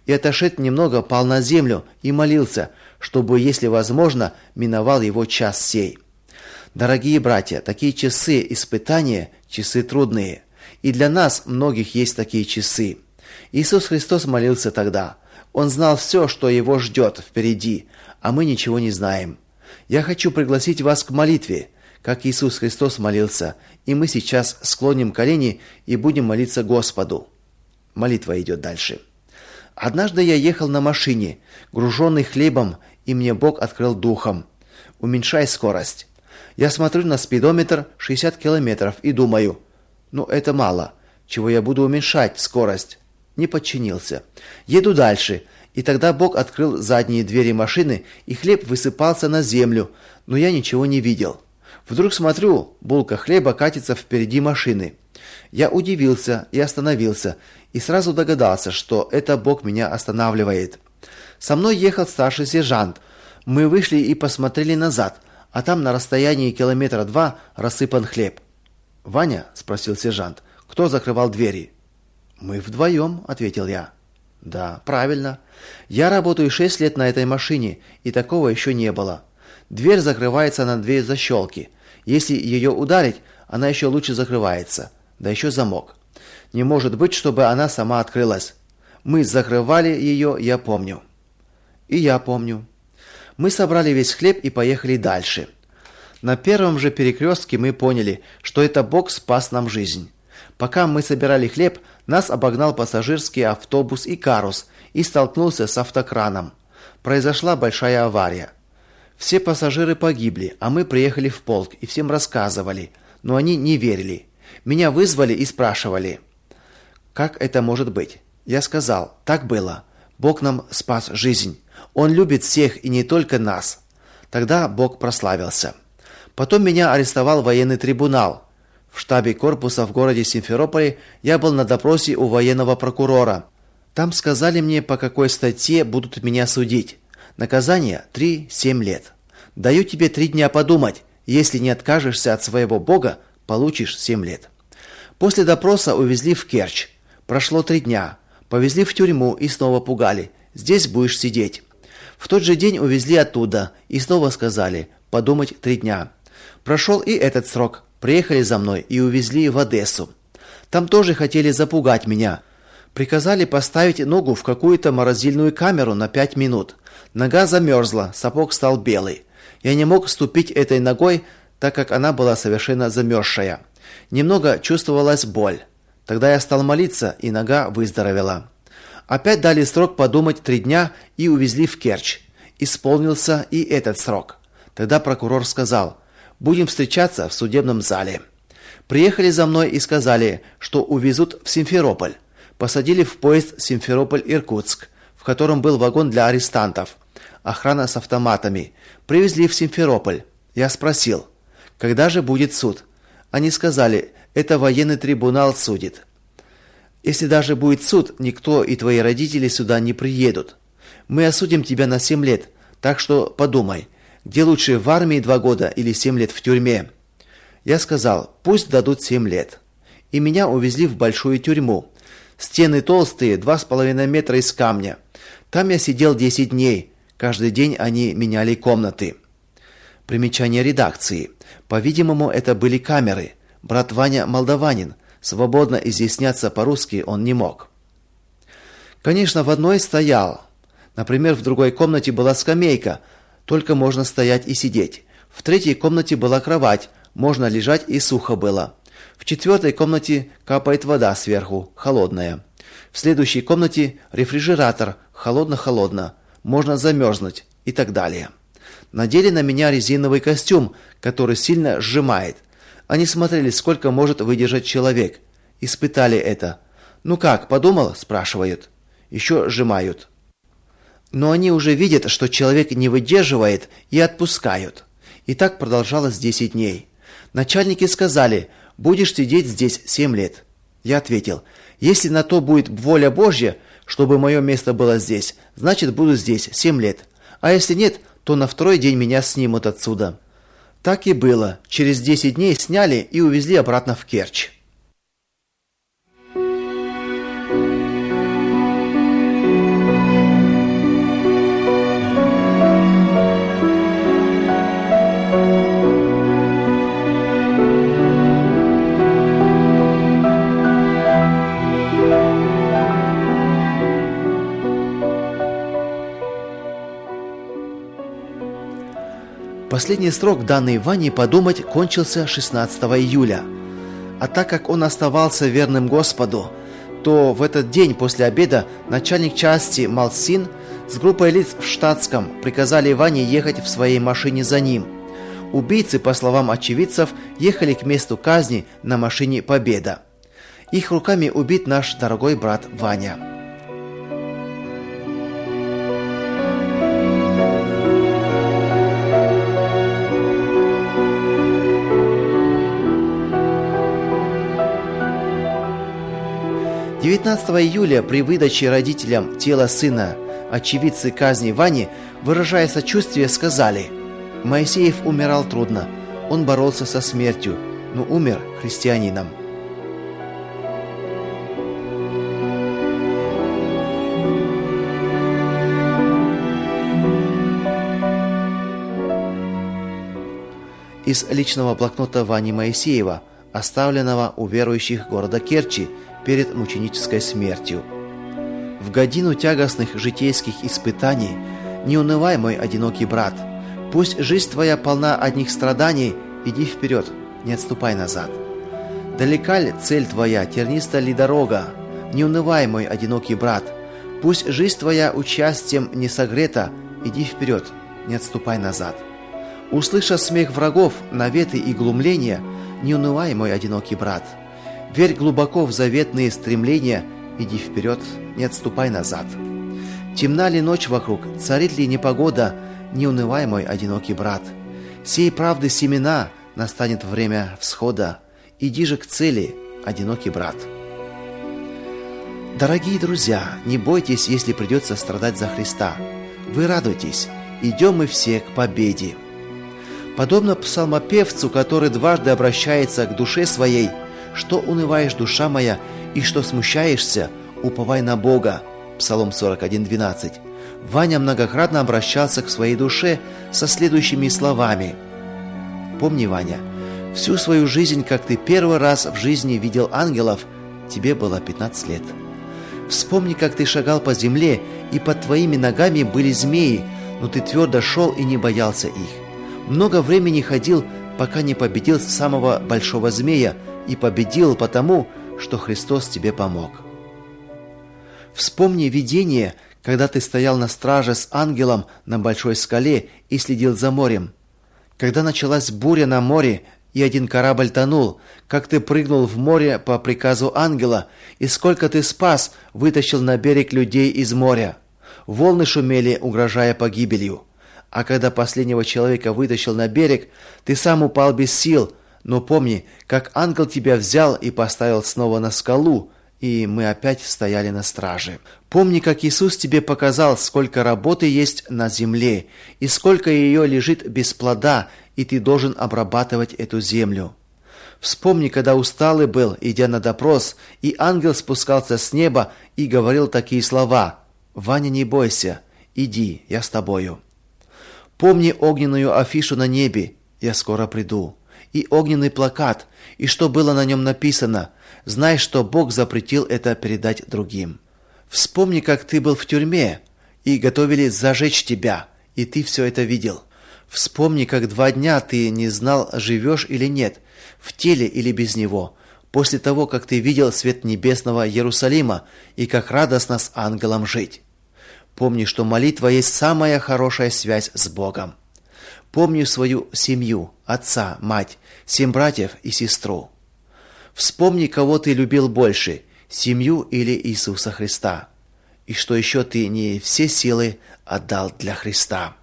и, отошед немного, пал на землю и молился, чтобы, если возможно, миновал его час сей. Дорогие братья, такие часы испытания, часы трудные. И для нас многих есть такие часы. Иисус Христос молился тогда. Он знал все, что его ждет впереди, а мы ничего не знаем. Я хочу пригласить вас к молитве, как Иисус Христос молился, и мы сейчас склоним колени и будем молиться Господу. Молитва идет дальше. Однажды я ехал на машине, груженный хлебом, и мне Бог открыл духом: уменьшай скорость. Я смотрю на спидометр 60 километров и думаю: это мало, чего я буду уменьшать скорость? Не подчинился. Еду дальше, и тогда Бог открыл задние двери машины, и хлеб высыпался на землю, но я ничего не видел. Вдруг смотрю, булка хлеба катится впереди машины. Я удивился и остановился, и сразу догадался, что это Бог меня останавливает. Со мной ехал старший сержант. Мы вышли и посмотрели назад, а там на расстоянии 2 километра рассыпан хлеб. «Ваня?» – спросил сержант. «Кто закрывал двери?» «Мы вдвоем», – ответил я. «Да, правильно. Я работаю 6 лет на этой машине, и такого еще не было. Дверь закрывается на 2 защелки. Если ее ударить, она еще лучше закрывается. Да еще замок. Не может быть, чтобы она сама открылась. Мы закрывали ее, я помню». «И я помню». Мы собрали весь хлеб и поехали дальше. На первом же перекрестке мы поняли, что это Бог спас нам жизнь. Пока мы собирали хлеб, нас обогнал пассажирский автобус Икарус и столкнулся с автокраном. Произошла большая авария. Все пассажиры погибли, а мы приехали в полк и всем рассказывали, но они не верили. Меня вызвали и спрашивали: «Как это может быть?» Я сказал: «Так было. Бог нам спас жизнь. Он любит всех и не только нас». Тогда Бог прославился. Потом меня арестовал военный трибунал. В штабе корпуса в городе Симферополе я был на допросе у военного прокурора. Там сказали мне, по какой статье будут меня судить. Наказание 3-7 лет. Даю тебе 3 дня подумать. Если не откажешься от своего Бога, получишь 7 лет. После допроса увезли в Керчь. Прошло 3 дня. Повезли в тюрьму и снова пугали: здесь будешь сидеть. В тот же день увезли оттуда и снова сказали: подумать 3 дня. Прошел и этот срок. Приехали за мной и увезли в Одессу. Там тоже хотели запугать меня. Приказали поставить ногу в какую-то морозильную камеру на 5 минут. Нога замерзла, сапог стал белый. Я не мог ступить этой ногой, так как она была совершенно замерзшая. Немного чувствовалась боль. Тогда я стал молиться, и нога выздоровела. Опять дали срок подумать 3 дня и увезли в Керчь. Исполнился и этот срок. Тогда прокурор сказал: будем встречаться в судебном зале. Приехали за мной и сказали, что увезут в Симферополь. Посадили в поезд Симферополь-Иркутск, в котором был вагон для арестантов. Охрана с автоматами. Привезли в Симферополь. Я спросил: когда же будет суд? Они сказали: это военный трибунал судит. Если даже будет суд, никто и твои родители сюда не приедут. Мы осудим тебя на 7 лет, так что подумай, где лучше, в армии 2 года или 7 лет в тюрьме? Я сказал: пусть дадут 7 лет. И меня увезли в большую тюрьму. Стены толстые, 2,5 метра из камня. Там я сидел 10 дней. Каждый день они меняли комнаты. Примечание редакции. По-видимому, это были камеры. Брат Ваня молдаванин. Свободно изъясняться по-русски он не мог. Конечно, в одной стоял. Например, в другой комнате была скамейка. Только можно стоять и сидеть. В 3-й комнате была кровать. Можно лежать и сухо было. В 4-й комнате капает вода сверху, холодная. В следующей комнате рефрижератор, холодно-холодно. Можно замерзнуть и так далее. Надели на меня резиновый костюм, который сильно сжимает. Они смотрели, сколько может выдержать человек. Испытали это. «Ну как, подумал?» – спрашивают. Еще сжимают. Но они уже видят, что человек не выдерживает, и отпускают. И так продолжалось 10 дней. Начальники сказали: будешь сидеть здесь 7 лет. Я ответил: если на то будет воля Божья, чтобы мое место было здесь, значит буду здесь 7 лет. А если нет, то на 2-й день меня снимут отсюда. Так и было. Через 10 дней сняли и увезли обратно в Керчь. Последний срок, данный Ване подумать, кончился 16 июля. А так как он оставался верным Господу, то в этот день после обеда начальник части Малсин с группой лиц в штатском приказали Ване ехать в своей машине за ним. Убийцы, по словам очевидцев, ехали к месту казни на машине «Победа». Их руками убит наш дорогой брат Ваня. – 19 июля при выдаче родителям тела сына очевидцы казни Вани, выражая сочувствие, сказали: «Моисеев умирал трудно, он боролся со смертью, но умер христианином». Из личного блокнота Вани Моисеева, оставленного у верующих города Керчи перед мученической смертью. В годину тягостных житейских испытаний не унывай, мой одинокий брат. Пусть жизнь твоя полна одних страданий, иди вперед, не отступай назад. Далека ли цель твоя, терниста ли дорога? Не унывай, мой одинокий брат. Пусть жизнь твоя участием не согрета, иди вперед, не отступай назад. Услыша смех врагов, наветы и глумления, не унывай, мой одинокий брат. Верь глубоко в заветные стремления, иди вперед, не отступай назад. Темна ли ночь вокруг, царит ли непогода, не унывай, мой одинокий брат. Сей правды семена, настанет время всхода, иди же к цели, одинокий брат. Дорогие друзья, не бойтесь, если придется страдать за Христа. Вы радуйтесь, идем мы все к победе. Подобно псалмопевцу, который дважды обращается к душе своей: «Что унываешь, душа моя, и что смущаешься, уповай на Бога». Псалом 41:12. Ваня многократно обращался к своей душе со следующими словами: «Помни, Ваня, всю свою жизнь, как ты первый раз в жизни видел ангелов, тебе было 15 лет. Вспомни, как ты шагал по земле, и под твоими ногами были змеи, но ты твердо шел и не боялся их. Много времени ходил, пока не победил самого большого змея, и победил потому, что Христос тебе помог. Вспомни видение, когда ты стоял на страже с ангелом на большой скале и следил за морем. Когда началась буря на море, и один корабль тонул, как ты прыгнул в море по приказу ангела, и сколько ты спас, вытащил на берег людей из моря. Волны шумели, угрожая погибелью. А когда последнего человека вытащил на берег, ты сам упал без сил, но помни, как ангел тебя взял и поставил снова на скалу, и мы опять стояли на страже. Помни, как Иисус тебе показал, сколько работы есть на земле, и сколько ее лежит без плода, и ты должен обрабатывать эту землю. Вспомни, когда усталый был, идя на допрос, и ангел спускался с неба и говорил такие слова: «Ваня, не бойся, иди, я с тобою». Помни огненную афишу на небе: «Я скоро приду», и огненный плакат, и что было на нем написано: «Знай, что Бог запретил это передать другим». Вспомни, как ты был в тюрьме, и готовили зажечь тебя, и ты все это видел. Вспомни, как 2 дня ты не знал, живешь или нет, в теле или без него, после того, как ты видел свет небесного Иерусалима, и как радостно с ангелом жить. Помни, что молитва есть самая хорошая связь с Богом. Помни свою семью, отца, мать, 7 братьев и сестру. Вспомни, кого ты любил больше, семью или Иисуса Христа, и что еще ты не все силы отдал для Христа.